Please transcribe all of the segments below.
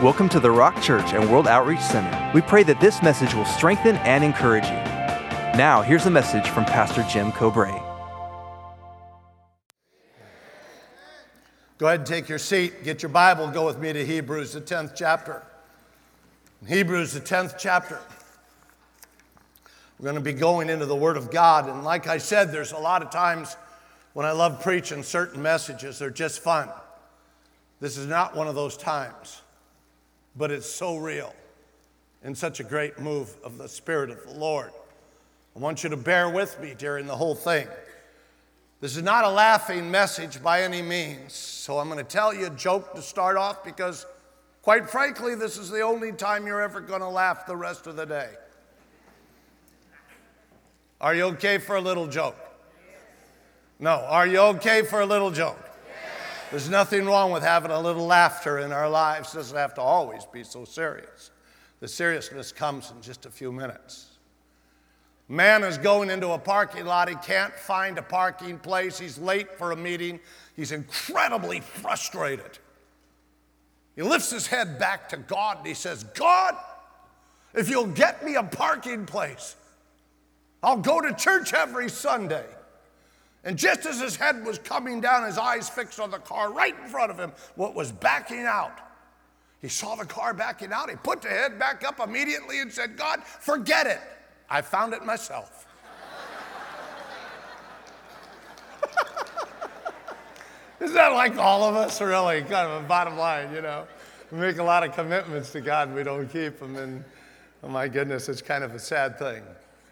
Welcome to the Rock Church and World Outreach Center. We pray that this message will strengthen and encourage you. Now, here's a message from Pastor Jim Cobray. Go ahead and take your seat. Get your Bible. Go with me to Hebrews, the 10th chapter. Hebrews, the 10th chapter. We're going to be going into the Word of God. And like I said, there's a lot of times when I love preaching certain messages. They're just fun. This is not one of those times. But it's so real and such a great move of the Spirit of the Lord. I want you to bear with me during the whole thing. This is not a laughing message by any means, so I'm going to tell you a joke to start off because, quite frankly, this is the only time you're ever going to laugh the rest of the day. Are you okay for a little joke? No. Are you okay for a little joke? There's nothing wrong with having a little laughter in our lives. It doesn't have to always be so serious. The seriousness comes in just a few minutes. Man is going into a parking lot. He can't find a parking place. He's late for a meeting. He's incredibly frustrated. He lifts his head back to God and he says, God, if you'll get me a parking place, I'll go to church every Sunday. And just as his head was coming down, his eyes fixed on the car right in front of him, what was backing out. He saw the car backing out. He put the head back up immediately and said, God, forget it. I found it myself. Isn't that like all of us, really? Kind of a bottom line, you know. We make a lot of commitments to God and we don't keep them. And oh my goodness, it's kind of a sad thing.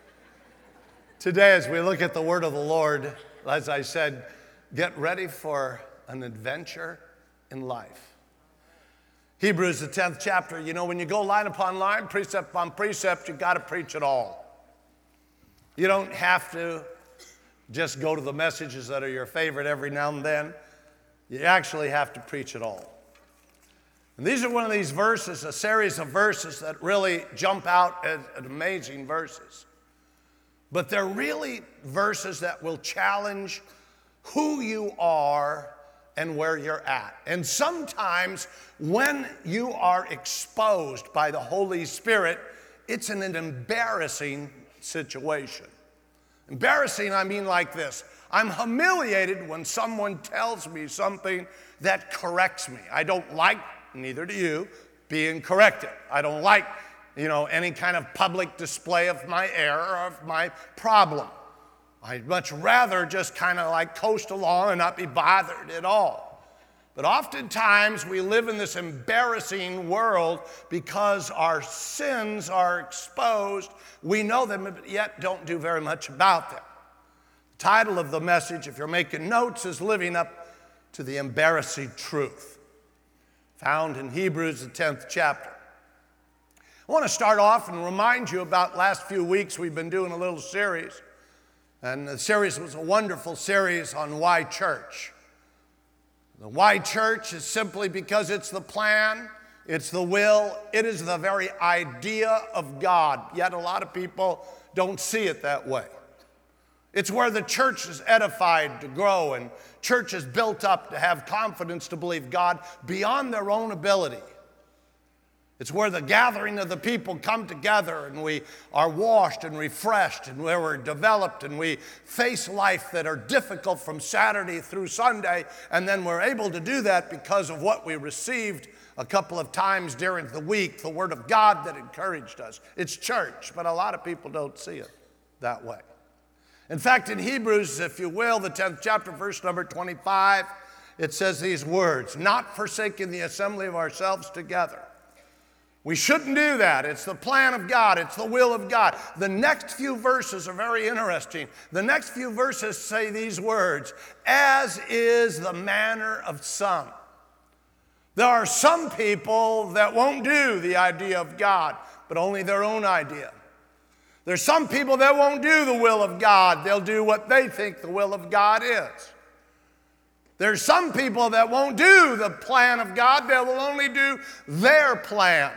Today, as we look at the word of the Lord, as I said, get ready for an adventure in life. Hebrews, the 10th chapter. You know, when you go line upon line, precept upon precept, you've got to preach it all. You don't have to just go to the messages that are your favorite every now and then. You actually have to preach it all. And these are one of these verses, a series of verses that really jump out as amazing verses. But they're really verses that will challenge who you are and where you're at. And sometimes when you are exposed by the Holy Spirit, it's an embarrassing situation. Embarrassing, I mean like this. I'm humiliated when someone tells me something that corrects me. I don't like, neither do you, being corrected. I don't like any kind of public display of my error or of my problem. I'd much rather just kind of like coast along and not be bothered at all. But oftentimes we live in this embarrassing world because our sins are exposed. We know them, but yet don't do very much about them. The title of the message, if you're making notes, is Living Up to the Embarrassing Truth, found in Hebrews, the 10th chapter. I want to start off and remind you about last few weeks we've been doing a little series. And the series was a wonderful series on why church. The why church is simply because it's the plan, it's the will, it is the very idea of God. Yet a lot of people don't see it that way. It's where the church is edified to grow and church is built up to have confidence to believe God beyond their own ability. It's where the gathering of the people come together and we are washed and refreshed and where we're developed and we face life that are difficult from Saturday through Sunday, and then we're able to do that because of what we received a couple of times during the week, the Word of God that encouraged us. It's church, but a lot of people don't see it that way. In fact, in Hebrews, if you will, the 10th chapter, verse number 25, it says these words, not forsaking the assembly of ourselves together. We shouldn't do that. It's the plan of God. It's the will of God. The next few verses are very interesting. The next few verses say these words, as is the manner of some. There are some people that won't do the idea of God, but only their own idea. There's some people that won't do the will of God. They'll do what they think the will of God is. There's some people that won't do the plan of God. They will only do their plan.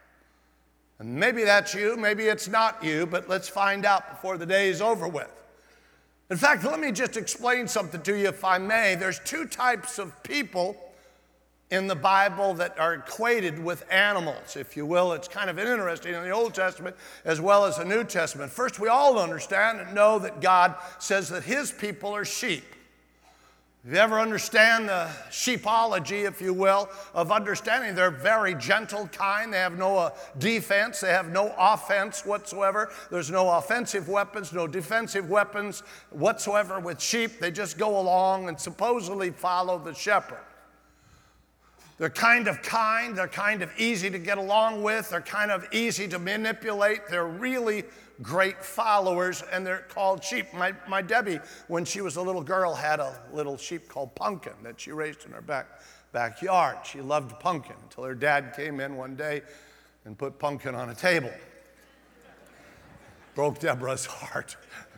And maybe that's you, maybe it's not you, but let's find out before the day is over with. In fact, let me just explain something to you if I may. There's two types of people in the Bible that are equated with animals, if you will. It's kind of interesting in the Old Testament as well as the New Testament. First, we all understand and know that God says that his people are sheep. If you ever understand the sheepology, if you will, of understanding, they're very gentle, kind. They have no defense. They have no offense whatsoever. There's no offensive weapons, no defensive weapons whatsoever with sheep. They just go along and supposedly follow the shepherd. They're kind of they're kind of easy to get along with, they're kind of easy to manipulate, they're really great followers, and they're called sheep. My Debbie, when she was a little girl, had a little sheep called Pumpkin that she raised in her backyard. She loved Pumpkin until her dad came in one day and put Pumpkin on a table. Broke Deborah's heart.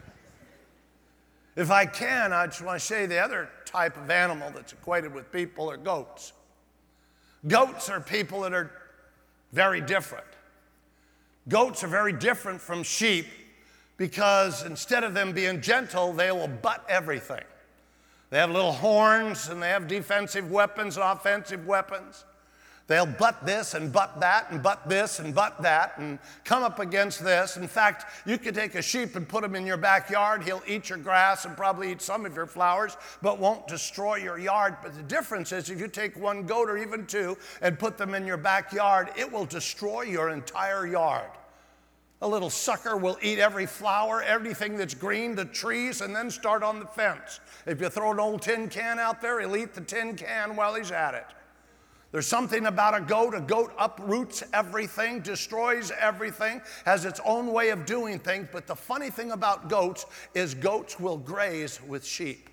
If I can, I just want to say the other type of animal that's equated with people are goats. Goats are people that are very different. Goats are very different from sheep because instead of them being gentle, they will butt everything. They have little horns and they have defensive weapons and offensive weapons. They'll butt this and butt that and butt this and butt that and come up against this. In fact, you could take a sheep and put him in your backyard. He'll eat your grass and probably eat some of your flowers, but won't destroy your yard. But the difference is if you take one goat or even two and put them in your backyard, it will destroy your entire yard. A little sucker will eat every flower, everything that's green, the trees, and then start on the fence. If you throw an old tin can out there, he'll eat the tin can while he's at it. There's something about a goat. A goat uproots everything, destroys everything, has its own way of doing things. But the funny thing about goats is goats will graze with sheep.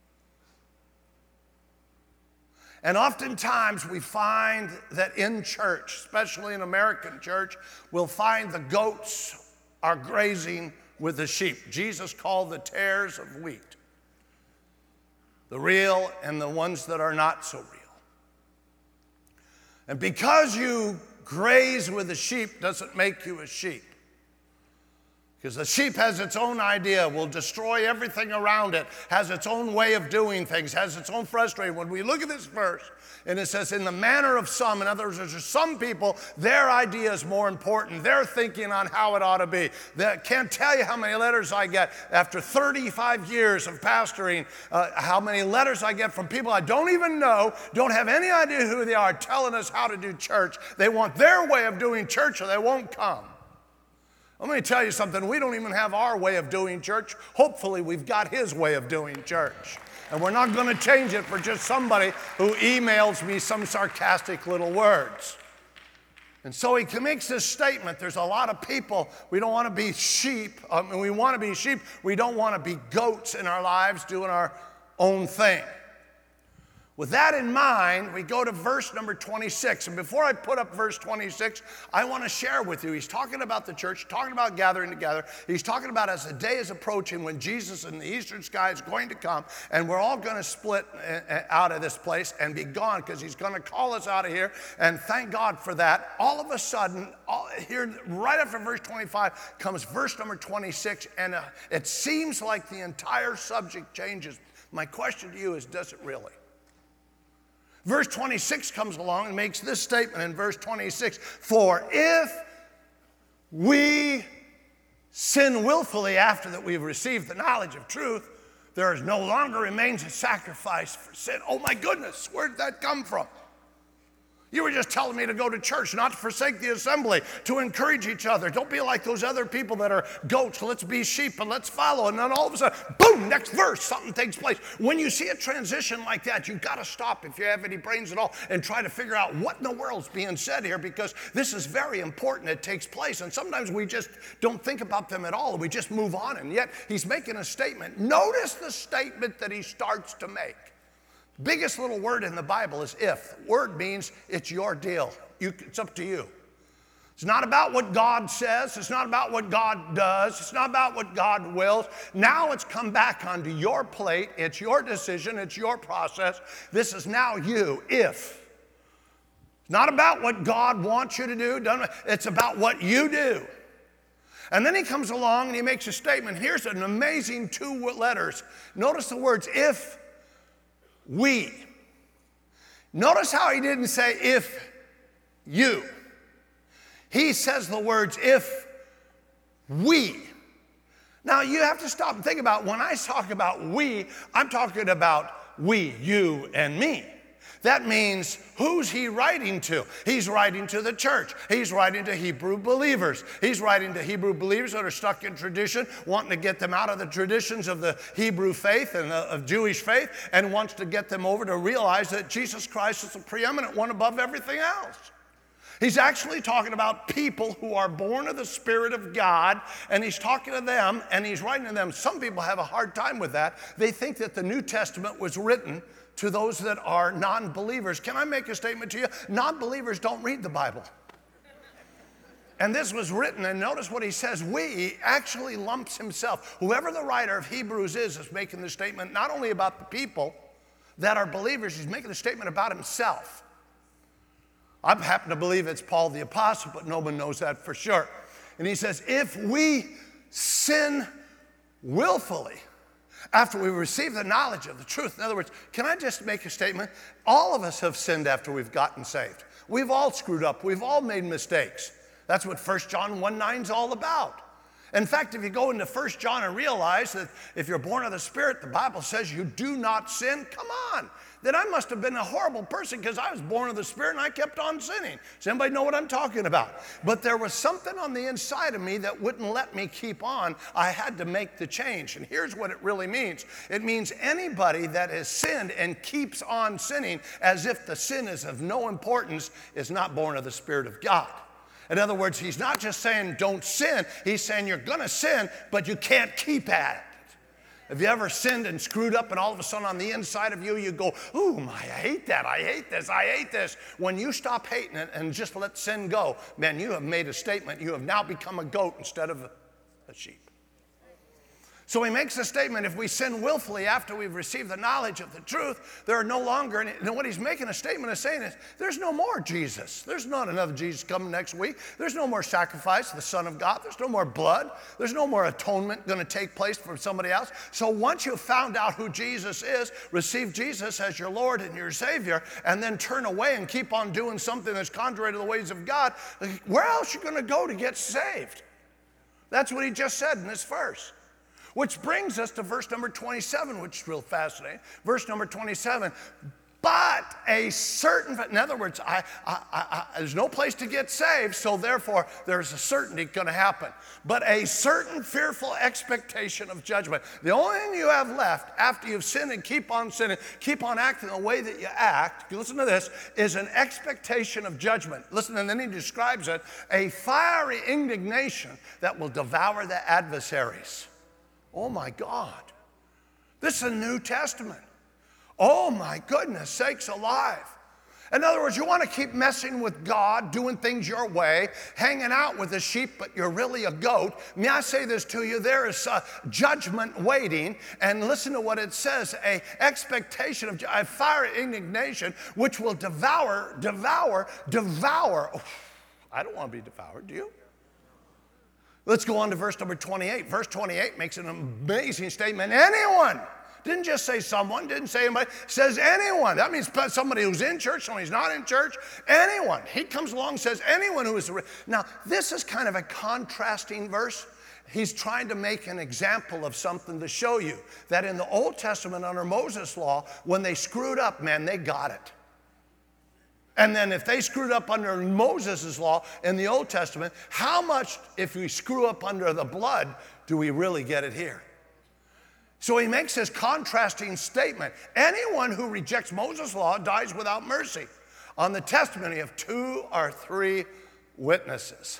And oftentimes we find that in church, especially in American church, we'll find the goats are grazing with the sheep. Jesus called the tares of wheat, the real and the ones that are not so real. And because you graze with the sheep doesn't make you a sheep. Because the sheep has its own idea, will destroy everything around it, has its own way of doing things, has its own frustration. When we look at this verse, and it says, in the manner of some, in other words, there's some people, their idea is more important. They're thinking on how it ought to be. They can't tell you how many letters I get after 35 years of pastoring, how many letters I get from people I don't even know, don't have any idea who they are, telling us how to do church. They want their way of doing church or they won't come. Let me tell you something, we don't even have our way of doing church. Hopefully we've got his way of doing church. And we're not going to change it for just somebody who emails me some sarcastic little words. And so he makes this statement, there's a lot of people, we don't want to be sheep, we want to be sheep, we don't want to be goats in our lives doing our own thing. With that in mind, we go to verse number 26. And before I put up verse 26, I want to share with you. He's talking about the church, talking about gathering together. He's talking about as the day is approaching when Jesus in the eastern sky is going to come, and we're all going to split out of this place and be gone because he's going to call us out of here. And thank God for that. All of a sudden, here right after verse 25 comes verse number 26, and it seems like the entire subject changes. My question to you is, does it really? Verse 26 comes along and makes this statement in verse 26. For if we sin willfully after that we've received the knowledge of truth, there is no longer remains a sacrifice for sin. Oh my goodness, where did that come from? You were just telling me to go to church, not to forsake the assembly, to encourage each other. Don't be like those other people that are goats. Let's be sheep and let's follow. And then all of a sudden, boom, next verse, something takes place. When you see a transition like that, you've got to stop if you have any brains at all and try to figure out what in the world's being said here, because this is very important. It takes place. And sometimes we just don't think about them at all. We just move on. And yet he's making a statement. Notice the statement that he starts to make. Biggest little word in the Bible is if. The word means it's your deal. It's up to you. It's not about what God says. It's not about what God does. It's not about what God wills. Now it's come back onto your plate. It's your decision. It's your process. This is now you. If. It's not about what God wants you to do. It's about what you do. And then he comes along and he makes a statement. Here's an amazing 2 letters. Notice the words if. We. Notice how he didn't say if you. He says the words if we. Now you have to stop and think about, when I talk about we, I'm talking about we, you and me. That means, who's he writing to? He's writing to the church. He's writing to Hebrew believers. He's writing to Hebrew believers that are stuck in tradition, wanting to get them out of the traditions of the Hebrew faith and of Jewish faith, and wants to get them over to realize that Jesus Christ is the preeminent one above everything else. He's actually talking about people who are born of the Spirit of God, and he's talking to them, and he's writing to them. Some people have a hard time with that. They think that the New Testament was written to those that are non-believers. Can I make a statement to you? Non-believers don't read the Bible. And this was written, and notice what he says, we actually lumps himself. Whoever the writer of Hebrews is making the statement not only about the people that are believers, he's making a statement about himself. I happen to believe it's Paul the Apostle, but no one knows that for sure. And he says, if we sin willfully, after we receive the knowledge of the truth. In other words, can I just make a statement? All of us have sinned after we've gotten saved. We've all screwed up. We've all made mistakes. That's what 1 John 1:9 is all about. In fact, if you go into 1 John and realize that if you're born of the Spirit, the Bible says you do not sin, come on. Then I must have been a horrible person because I was born of the Spirit and I kept on sinning. Does anybody know what I'm talking about? But there was something on the inside of me that wouldn't let me keep on. I had to make the change. And here's what it really means. It means anybody that has sinned and keeps on sinning as if the sin is of no importance is not born of the Spirit of God. In other words, he's not just saying don't sin. He's saying you're going to sin, but you can't keep at it. Have you ever sinned and screwed up and all of a sudden on the inside of you, you go, ooh, I hate that, I hate this, I hate this. When you stop hating it and just let sin go, man, you have made a statement. You have now become a goat instead of a sheep. So he makes a statement, if we sin willfully after we've received the knowledge of the truth, there are no longer, and what he's making a statement of saying is, there's no more Jesus. There's not another Jesus coming next week. There's no more sacrifice of the Son of God. There's no more blood. There's no more atonement going to take place for somebody else. So once you've found out who Jesus is, receive Jesus as your Lord and your Savior, and then turn away and keep on doing something that's contrary to the ways of God, where else are you going to go to get saved? That's what he just said in this verse. Which brings us to verse number 27, which is real fascinating. Verse number 27, but a certain, in other words, there's no place to get saved, so therefore there's a certainty going to happen. But a certain fearful expectation of judgment. The only thing you have left after you've sinned and keep on sinning, keep on acting the way that you act, listen to this, is an expectation of judgment. Listen, and then he describes it, a fiery indignation that will devour the adversaries. Oh my God, this is a New Testament. Oh my goodness sakes alive. In other words, you want to keep messing with God, doing things your way, hanging out with the sheep, but you're really a goat. May I say this to you? There is a judgment waiting, and listen to what it says, a expectation of a fiery indignation which will devour. Oh, I don't want to be devoured, do you? Let's go on to verse number 28. Verse 28 makes an amazing statement. Anyone, didn't just say someone, didn't say anybody, says anyone. That means somebody who's in church, somebody who's not in church, anyone. He comes along and says anyone who is. Now, this is kind of a contrasting verse. He's trying to make an example of something to show you that in the Old Testament under Moses' law, when they screwed up, man, they got it. And then if they screwed up under Moses' law in the Old Testament, how much, if we screw up under the blood, do we really get it here? So he makes this contrasting statement. Anyone who rejects Moses' law dies without mercy on the testimony of 2 or 3 witnesses.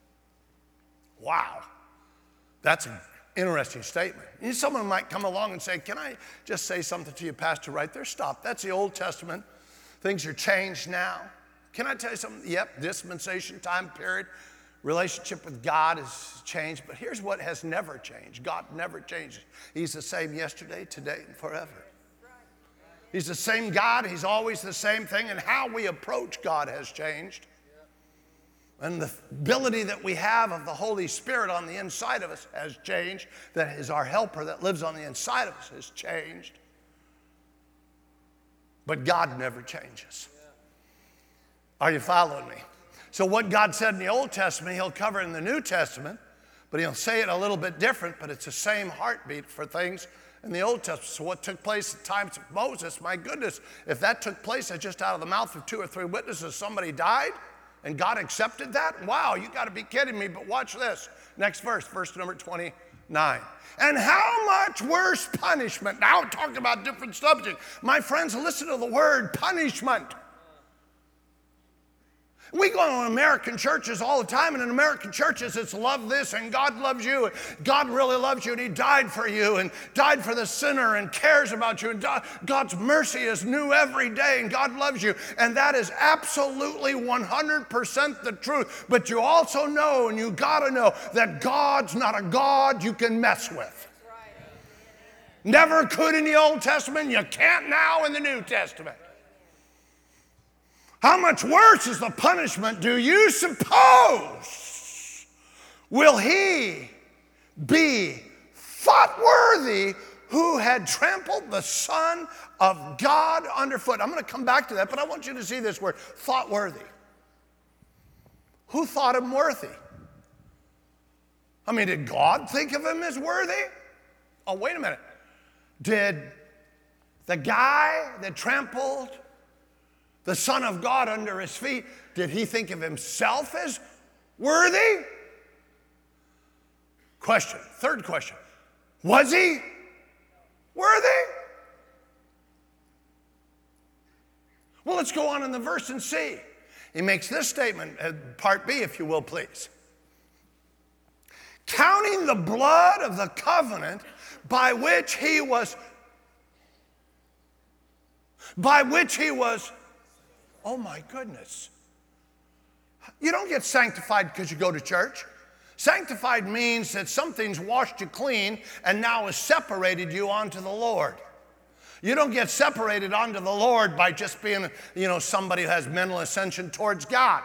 Wow. That's an interesting statement. And someone might come along and say, can I just say something to you, Pastor, right there? Stop. That's the Old Testament. Things are changed now. Can I tell you something? Yep, dispensation, time period, relationship with God has changed. But here's what has never changed. God never changes. He's the same yesterday, today, and forever. He's the same God. He's always the same thing. And how we approach God has changed. And the ability that we have of the Holy Spirit on the inside of us has changed. That is our helper that lives on the inside of us has changed. But God never changes. Are you following me? So what God said in the Old Testament, he'll cover in the New Testament, but he'll say it a little bit different, but it's the same heartbeat for things in the Old Testament. So what took place at times of Moses, my goodness, if that took place just out of the mouth of 2 or 3 witnesses, somebody died, and God accepted that? Wow, you got to be kidding me, but watch this. Next verse, verse number 29. And how much worse punishment? Now I'm talking about different subjects. My friends, listen to the word punishment. We go to American churches all the time, and in American churches it's love this and God loves you. And God really loves you and he died for you and died for the sinner and cares about you. And God's mercy is new every day and God loves you. And that is absolutely 100% the truth. But you also know, and you got to know, that God's not a God you can mess with. Never could in the Old Testament, you can't now in the New Testament. How much worse is the punishment, do you suppose, will he be thought worthy who had trampled the Son of God underfoot? I'm going to come back to that, but I want you to see this word, thought worthy. Who thought him worthy? I mean, did God think of him as worthy? Oh, wait a minute. Did the guy that trampled the Son of God under his feet, did he think of himself as worthy? Question, third question. Was he worthy? Well, let's go on in the verse and see. He makes this statement, part B, if you will, please. Counting the blood of the covenant by which he was, oh my goodness. You don't get sanctified because you go to church. Sanctified means that something's washed you clean and now has separated you onto the Lord. You don't get separated onto the Lord by just being, somebody who has mental ascension towards God.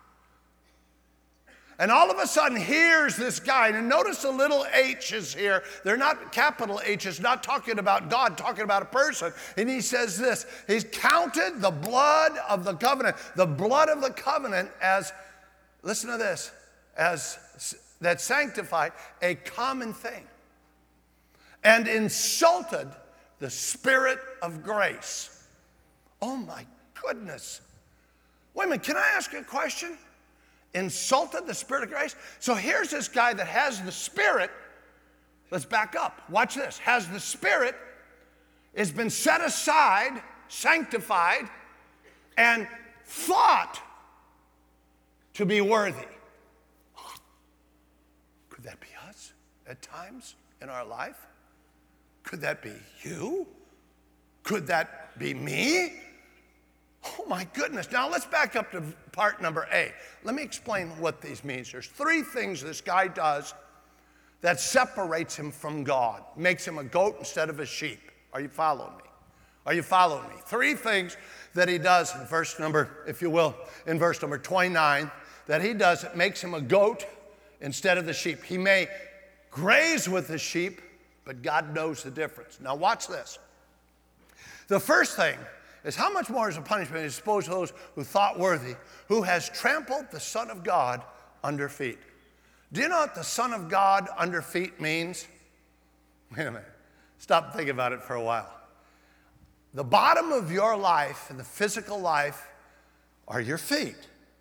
And all of a sudden, here's this guy, and notice the little H's here. They're not capital H's, not talking about God, talking about a person. And he says this, he's counted the blood of the covenant as, listen to this, as that sanctified a common thing, and insulted the Spirit of grace. Oh my goodness. Wait a minute, can I ask you a question? Insulted the Spirit of grace? So here's this guy that has the Spirit. Let's back up. Watch this. Has the Spirit, has been set aside, sanctified, and thought to be worthy. Could that be us at times in our life? Could that be you? Could that be me? Oh my goodness. Now let's back up to part number A. Let me explain what these means. There's 3 things this guy does that separates him from God, makes him a goat instead of a sheep. Are you following me? Are you following me? 3 things that he does in verse number, if you will, in verse number 29, that he does that makes him a goat instead of the sheep. He may graze with the sheep, but God knows the difference. Now watch this. The first thing is how much more is a punishment is supposed to those who thought worthy, who has trampled the Son of God under feet. Do you know what the Son of God under feet means? Wait a minute. Stop thinking about it for a while. The bottom of your life and the physical life are your feet.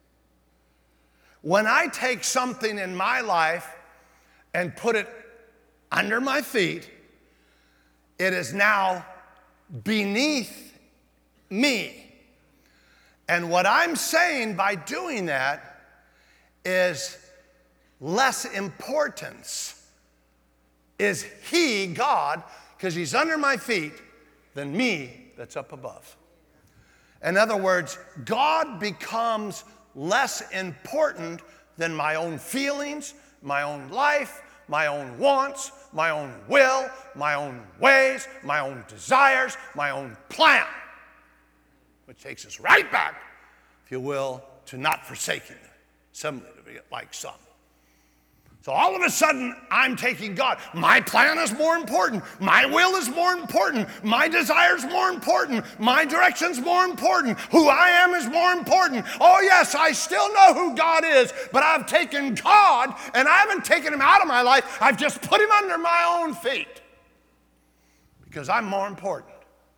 When I take something in my life and put it under my feet, it is now beneath me. And what I'm saying by doing that is less importance is he, God, because he's under my feet, than me that's up above. In other words, God becomes less important than my own feelings, my own life, my own wants, my own will, my own ways, my own desires, my own plan. Which takes us right back, if you will, to not forsaking the assembly to be like some. So all of a sudden, I'm taking God. My plan is more important. My will is more important. My desire is more important. My direction is more important. Who I am is more important. Oh yes, I still know who God is, but I've taken God and I haven't taken him out of my life. I've just put him under my own feet because I'm more important.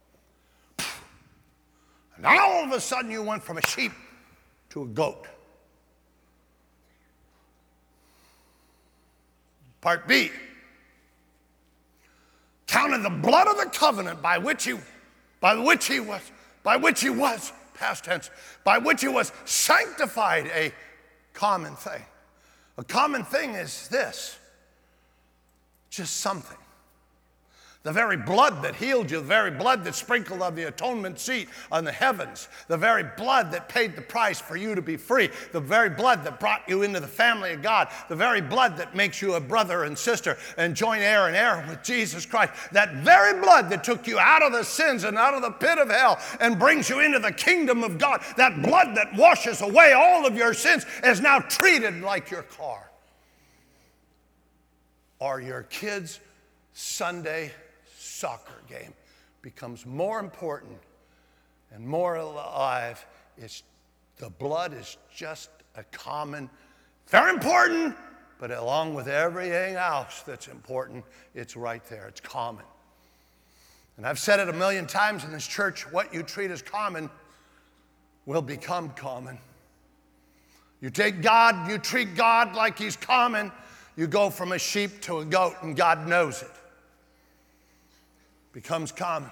And now all of a sudden you went from a sheep to a goat. Part B, counted the blood of the covenant by which he was, past tense, by which he was sanctified, a common thing. A common thing is this, just something. The very blood that healed you, the very blood that sprinkled on the atonement seat on the heavens, the very blood that paid the price for you to be free, the very blood that brought you into the family of God, the very blood that makes you a brother and sister and joint heir and heir with Jesus Christ, that very blood that took you out of the sins and out of the pit of hell and brings you into the kingdom of God, that blood that washes away all of your sins is now treated like your car or your kids' Sunday soccer game becomes more important and more alive. The blood is just a common, very important, but along with everything else that's important, it's right there. It's common. And I've said it a million times in this church, what you treat as common will become common. You take God, you treat God like he's common, you go from a sheep to a goat, and God knows it. Becomes common.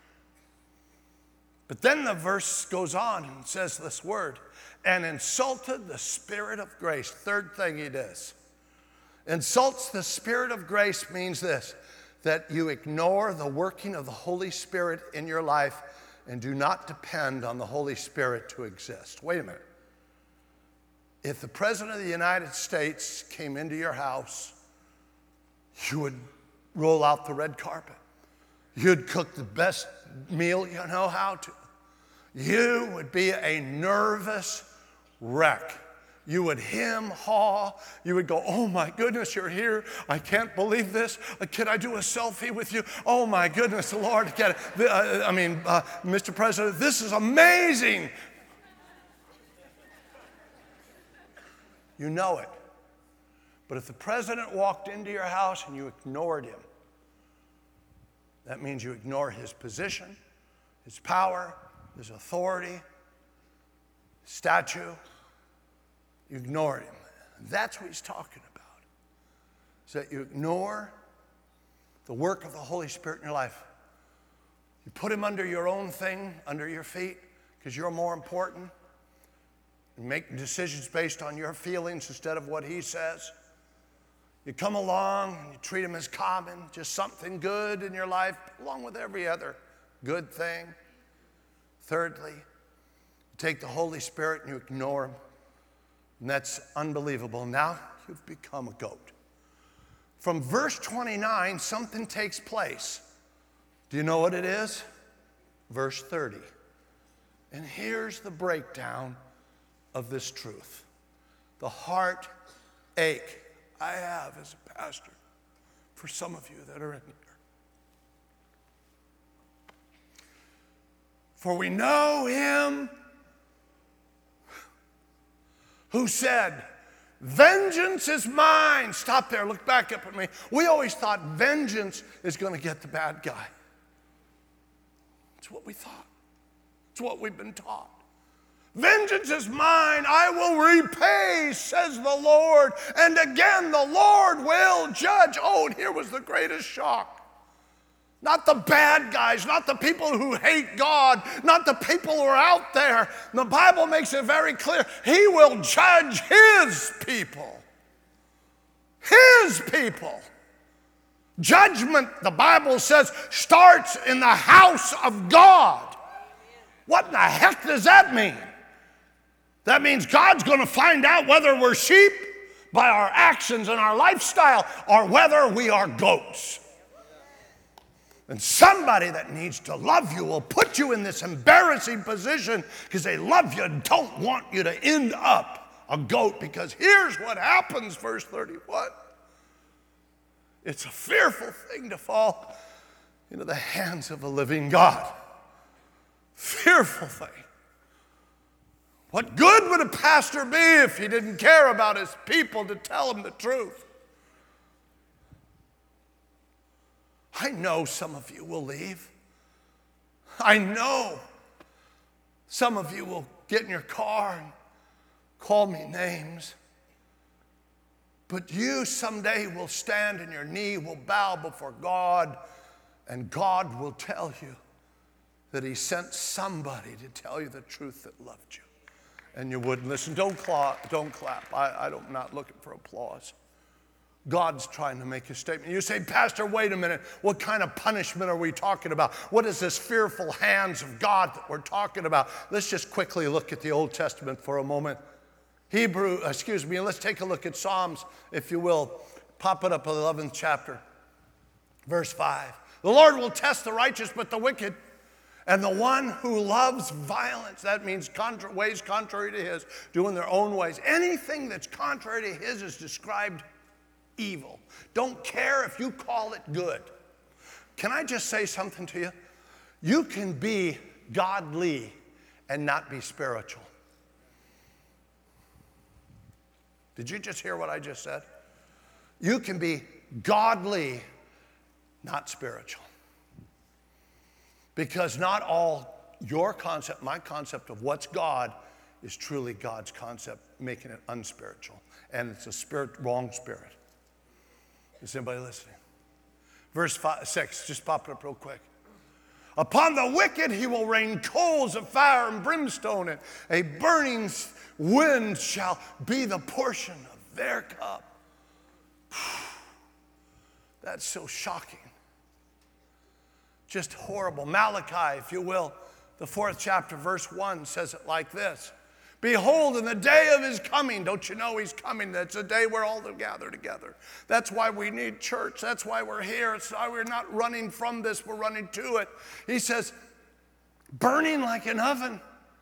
But then the verse goes on and says this word, and insulted the Spirit of grace. Third thing he does. Insults the Spirit of grace means this, that you ignore the working of the Holy Spirit in your life and do not depend on the Holy Spirit to exist. Wait a minute. If the President of the United States came into your house, you would roll out the red carpet. You'd cook the best meal you know how to. You would be a nervous wreck. You would hem-haw. You would go, oh my goodness, you're here. I can't believe this. Can I do a selfie with you? Oh my goodness, Lord, Mr. President, this is amazing. You know it. But if the president walked into your house and you ignored him, that means you ignore his position, his power, his authority, his statue. You ignore him. That's what he's talking about. Is that you ignore the work of the Holy Spirit in your life. You put him under your own thing, under your feet, because you're more important. You make decisions based on your feelings instead of what he says. You come along and you treat him as common, just something good in your life, along with every other good thing. Thirdly, you take the Holy Spirit and you ignore him. And that's unbelievable. Now you've become a goat. From verse 29, something takes place. Do you know what it is? Verse 30. And here's the breakdown of this truth. The heartache I have as a pastor for some of you that are in here. For we know him who said, vengeance is mine. Stop there, look back up at me. We always thought vengeance is going to get the bad guy. It's what we thought. It's what we've been taught. Vengeance is mine, I will repay, says the Lord. And again, the Lord will judge. Oh, and here was the greatest shock. Not the bad guys, not the people who hate God, not the people who are out there. The Bible makes it very clear. He will judge his people. His people. Judgment, the Bible says, starts in the house of God. What in the heck does that mean? That means God's going to find out whether we're sheep by our actions and our lifestyle or whether we are goats. And somebody that needs to love you will put you in this embarrassing position because they love you and don't want you to end up a goat, because here's what happens, verse 31. It's a fearful thing to fall into the hands of a living God. Fearful thing. What good would a pastor be if he didn't care about his people to tell them the truth? I know some of you will leave. I know some of you will get in your car and call me names. But you someday will stand and your knee will bow before God, and God will tell you that he sent somebody to tell you the truth that loved you. And you wouldn't listen. Don't clap. I'm not looking for applause. God's trying to make a statement. You say, Pastor, wait a minute. What kind of punishment are we talking about? What is this fearful hands of God that we're talking about? Let's just quickly look at the Old Testament for a moment. Let's take a look at Psalms, if you will. Pop it up, 11th chapter, verse 5. The Lord will test the righteous, but the wicked, and the one who loves violence, that means ways contrary to his, doing their own ways. Anything that's contrary to his is described evil. Don't care if you call it good. Can I just say something to you? You can be godly and not be spiritual. Did you just hear what I just said? You can be godly, not spiritual. Because not all your concept, my concept of what's God is truly God's concept, making it unspiritual. And it's a wrong spirit. Is anybody listening? Verse 6, just pop it up real quick. Upon the wicked he will rain coals of fire and brimstone, and a burning wind shall be the portion of their cup. That's so shocking. Just horrible. Malachi, if you will, the 4th chapter, verse 1 says it like this. Behold, in the day of his coming, don't you know he's coming? That's a day we're all to gather together. That's why we need church. That's why we're here. It's why we're not running from this, we're running to it. He says, burning like an oven.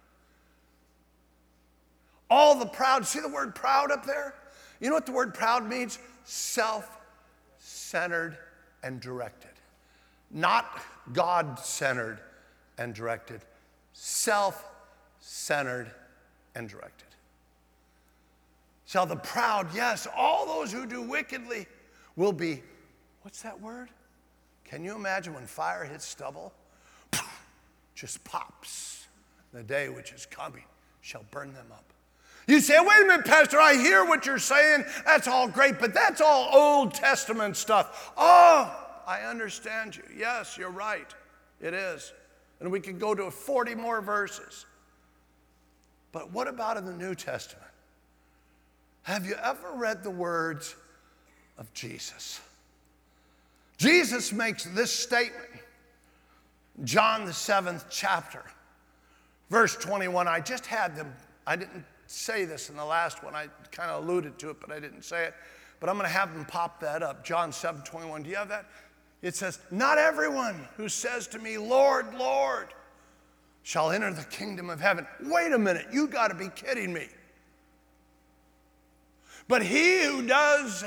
All the proud, see the word proud up there? You know what the word proud means? Self-centered and directed. Not God-centered and directed. Self-centered and directed. Shall the proud, yes, all those who do wickedly will be, what's that word? Can you imagine when fire hits stubble? Just pops. The day which is coming shall burn them up. You say, wait a minute, Pastor, I hear what you're saying. That's all great, but that's all Old Testament stuff. Oh, I understand you. Yes, you're right. It is. And we could go to 40 more verses. But what about in the New Testament? Have you ever read the words of Jesus? Jesus makes this statement. John the 7th chapter, verse 21. I just had them. I didn't say this in the last one. I kind of alluded to it, but I didn't say it. But I'm going to have them pop that up. John 7:21. Do you have that? It says, not everyone who says to me, Lord, Lord, shall enter the kingdom of heaven. Wait a minute, you got to be kidding me. But he who does.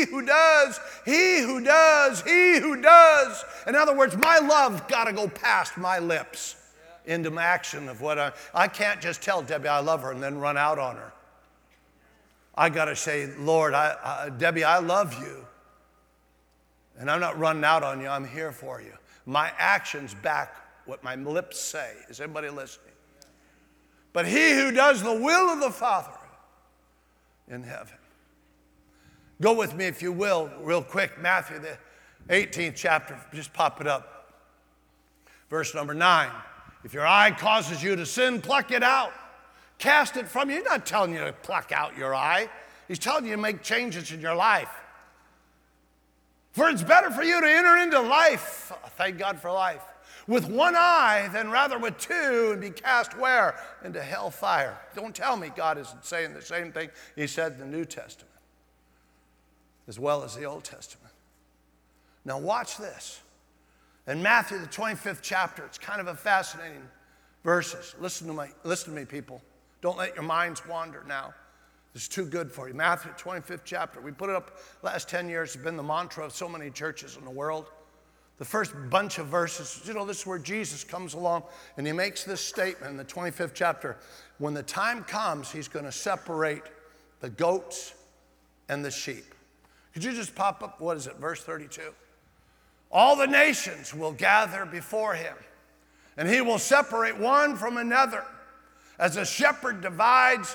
In other words, my love got to go past my lips into action of what I can't just tell Debbie I love her and then run out on her. I got to say, Lord, Debbie, I love you. And I'm not running out on you, I'm here for you. My actions back what my lips say. Is everybody listening? But he who does the will of the Father in heaven. Go with me, if you will, real quick. Matthew, the 18th chapter, just pop it up. Verse number 9. If your eye causes you to sin, pluck it out. Cast it from you. He's not telling you to pluck out your eye. He's telling you to make changes in your life. For it's better for you to enter into life, thank God for life, with one eye than rather with two and be cast where? Into hellfire. Don't tell me God isn't saying the same thing he said in the New Testament, as well as the Old Testament. Now watch this. In Matthew, the 25th chapter, it's kind of a fascinating verses. Listen to me, people. Don't let your minds wander now. It's too good for you. Matthew 25th chapter. We put it up last 10 years. It's been the mantra of so many churches in the world. The first bunch of verses, this is where Jesus comes along and he makes this statement in the 25th chapter. When the time comes, he's going to separate the goats and the sheep. Could you just pop up, verse 32? All the nations will gather before him, and he will separate one from another. As a shepherd divides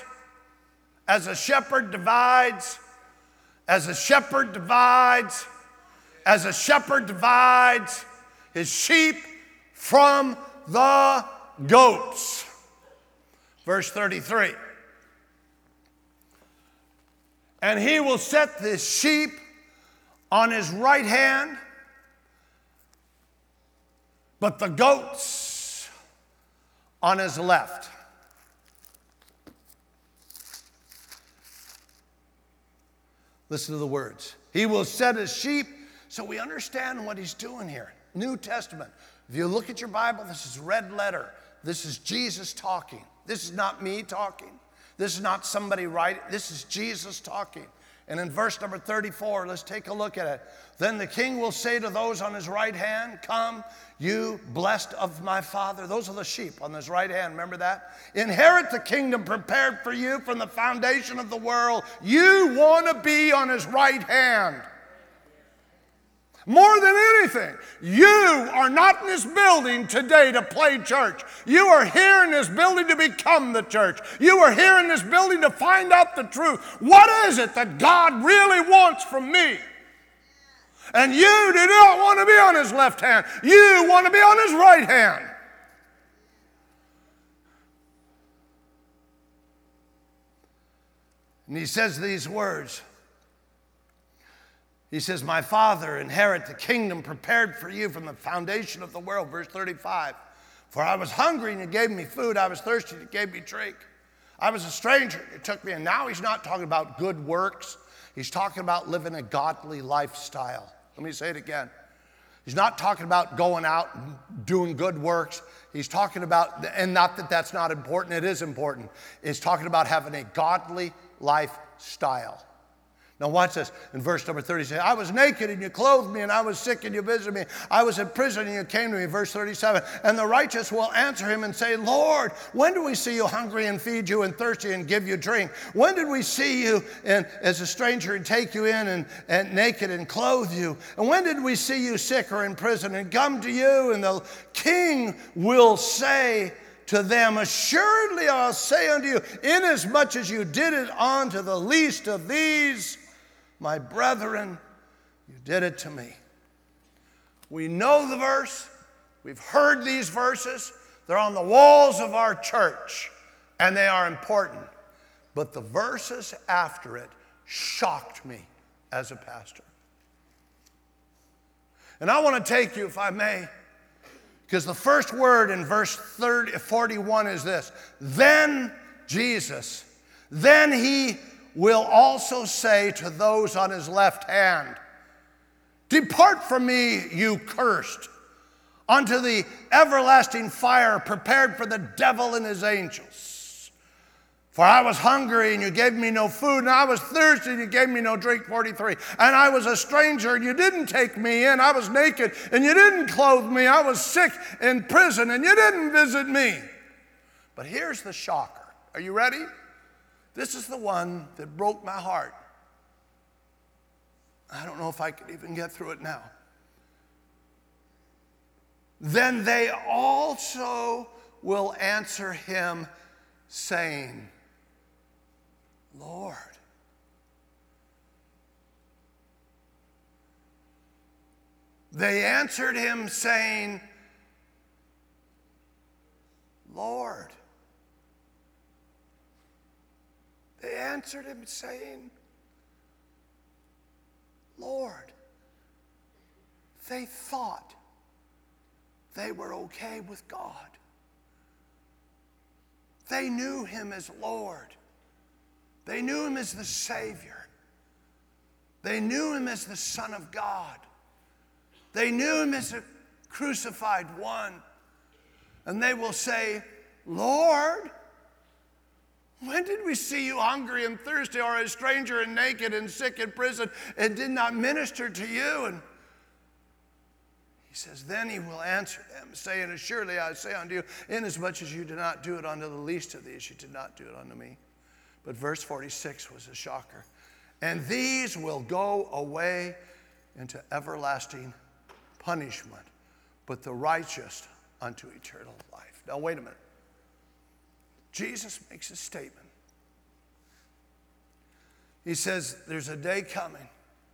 his sheep from the goats. Verse 33. And he will set the sheep on his right hand, but the goats on his left. Listen to the words. He will set his sheep. So we understand what he's doing here. New Testament. If you look at your Bible, this is red letter. This is Jesus talking. This is not me talking. This is not somebody writing. This is Jesus talking. And in verse number 34, let's take a look at it. Then the king will say to those on his right hand, come, you blessed of my Father. Those are the sheep on his right hand. Remember that? Inherit the kingdom prepared for you from the foundation of the world. You want to be on his right hand. More than anything, you are not in this building today to play church. You are here in this building to become the church. You are here in this building to find out the truth. What is it that God really wants from me? And you do not want to be on his left hand. You want to be on his right hand. And he says these words. He says, my Father, inherit the kingdom prepared for you from the foundation of the world. Verse 35. For I was hungry and you gave me food. I was thirsty and you gave me drink. I was a stranger and you took me in. Now he's not talking about good works. He's talking about living a godly lifestyle. Let me say it again. He's not talking about going out and doing good works. He's talking about, and not that that's not important, it is important. He's talking about having a godly lifestyle. Now watch this. In verse number 30, he says, I was naked and you clothed me, and I was sick and you visited me. I was in prison and you came to me. Verse 37, and the righteous will answer him and say, Lord, when do we see you hungry and feed you, and thirsty and give you drink? When did we see you as a stranger and take you in, and naked and clothe you? And when did we see you sick or in prison and come to you? And the king will say to them, assuredly I'll say unto you, inasmuch as you did it unto the least of these, my brethren, you did it to me. We know the verse. We've heard these verses. They're on the walls of our church, and they are important. But the verses after it shocked me as a pastor. And I want to take you, if I may, because the first word in verse 41 is this. Then Jesus, then he will also say to those on his left hand, depart from me, you cursed, unto the everlasting fire prepared for the devil and his angels. For I was hungry and you gave me no food, and I was thirsty and you gave me no drink. 43. And I was a stranger and you didn't take me in. I was naked and you didn't clothe me. I was sick in prison and you didn't visit me. But here's the shocker. Are you ready? This is the one that broke my heart. I don't know if I could even get through it now. Then they also will answer him, saying, Lord. They answered him, saying, Lord. They answered him saying, Lord. They thought they were okay with God. They knew him as Lord. They knew him as the Savior. They knew him as the Son of God. They knew him as a crucified one. And they will say, Lord, When did we see you hungry and thirsty, or a stranger and naked and sick in prison, and did not minister to you? And he says, then he will answer them, saying, assuredly I say unto you, inasmuch as you did not do it unto the least of these, you did not do it unto me. But verse 46 was a shocker. And these will go away into everlasting punishment, but the righteous unto eternal life. Now wait a minute. Jesus makes a statement. He says, there's a day coming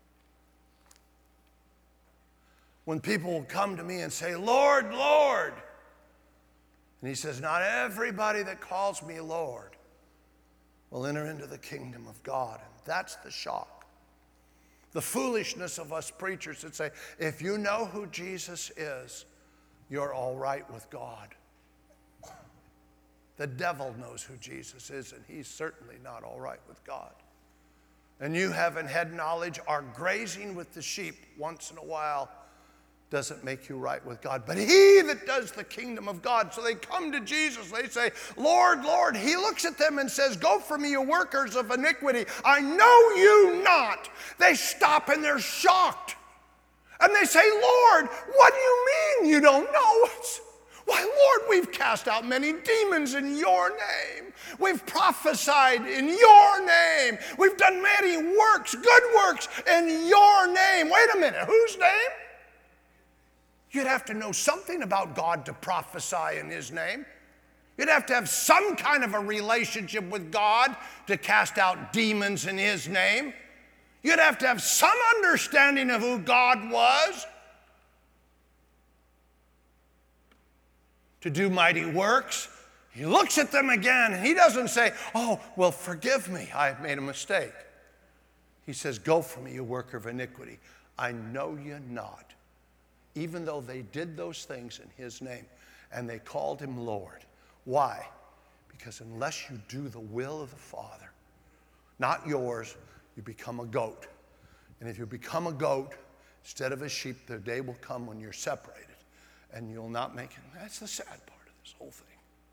when people will come to me and say, Lord, Lord. And he says, not everybody that calls me Lord will enter into the kingdom of God. And that's the shock. The foolishness of us preachers that say, if you know who Jesus is, you're all right with God. The devil knows who Jesus is, and he's certainly not all right with God. And you having head knowledge or grazing with the sheep once in a while doesn't make you right with God. But he that does the kingdom of God, so they come to Jesus, they say, Lord, Lord. He looks at them and says, go from me, you workers of iniquity. I know you not. They stop and they're shocked. And they say, Lord, what do you mean you don't know us? Why, Lord, we've cast out many demons in your name. We've prophesied in your name. We've done many works, good works in your name. Wait a minute, whose name? You'd have to know something about God to prophesy in his name. You'd have to have some kind of a relationship with God to cast out demons in his name. You'd have to have some understanding of who God was to do mighty works. He looks at them again and he doesn't say, oh, well, forgive me, I made a mistake. He says, go from me, you worker of iniquity. I know you not. Even though they did those things in his name and they called him Lord. Why? Because unless you do the will of the Father, not yours, you become a goat. And if you become a goat instead of a sheep, the day will come when you're separated and you'll not make it. That's the sad part of this whole thing.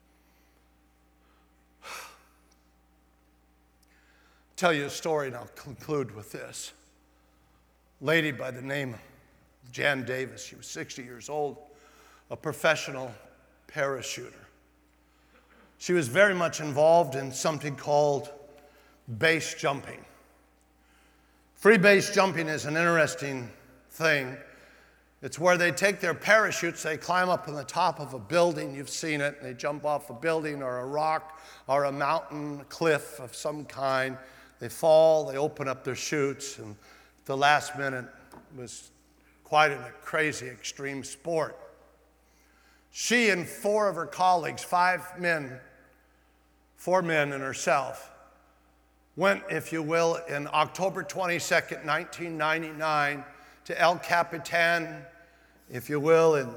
I'll tell you a story and I'll conclude with this. A lady by the name of Jan Davis, she was 60 years old, a professional parachuter. She was very much involved in something called base jumping. Free base jumping is an interesting thing. It's where they take their parachutes, they climb up on the top of a building, you've seen it, and they jump off a building or a rock or a mountain, a cliff of some kind. They fall, they open up their chutes, and at the last minute was quite a crazy, extreme sport. She and four of her colleagues, 4 men and herself, went, if you will, in October 22nd, 1999, to El Capitan, if you will, in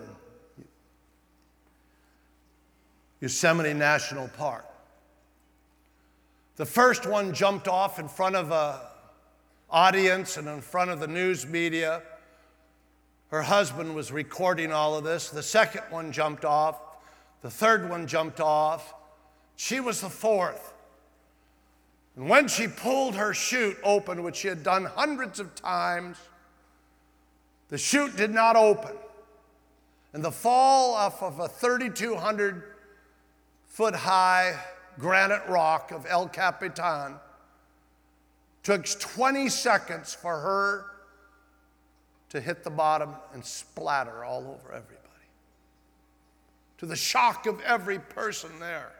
Yosemite National Park. The first one jumped off in front of an audience and in front of the news media. Her husband was recording all of this. The second one jumped off. The third one jumped off. She was the fourth. And when she pulled her chute open, which she had done hundreds of times, the chute did not open. And the fall off of a 3,200-foot high granite rock of El Capitan took 20 seconds for her to hit the bottom and splatter all over everybody, to the shock of every person there.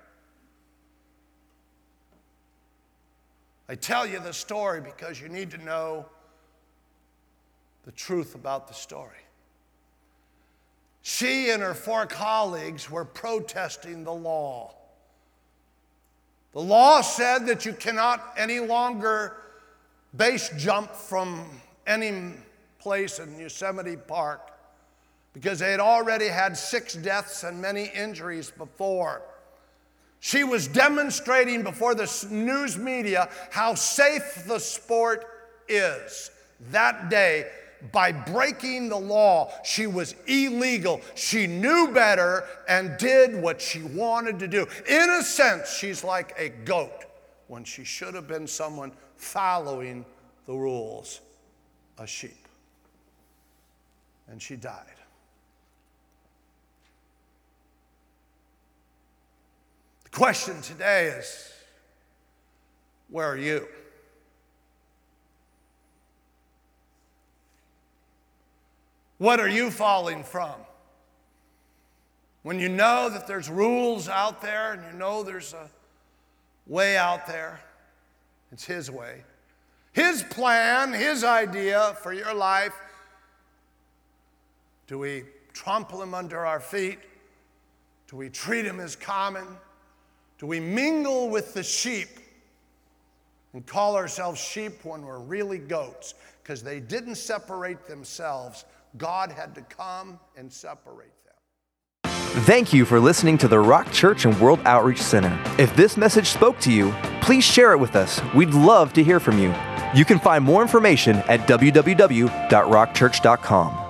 I tell you the story because you need to know the truth about the story. She and her 4 colleagues were protesting the law. The law said that you cannot any longer base jump from any place in Yosemite Park because they had already had 6 deaths and many injuries before. She was demonstrating before the news media how safe the sport is. That day, by breaking the law. She was illegal. She knew better and did what she wanted to do. In a sense, she's like a goat when she should have been someone following the rules, a sheep. And she died. The question today is, where are you? What are you falling from? When you know that there's rules out there and you know there's a way out there, it's His way. His plan, His idea for your life. Do we trample Him under our feet? Do we treat Him as common? Do we mingle with the sheep and call ourselves sheep when we're really goats? Because they didn't separate themselves. God had to come and separate them. Thank you for listening to the Rock Church and World Outreach Center. If this message spoke to you, please share it with us. We'd love to hear from you. You can find more information at www.rockchurch.com.